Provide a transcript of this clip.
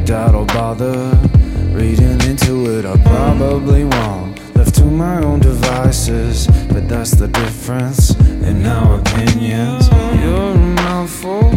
doubt or bother reading into it. I probably won't, left to my own devices, but that's the difference in our opinions. You're a mouthful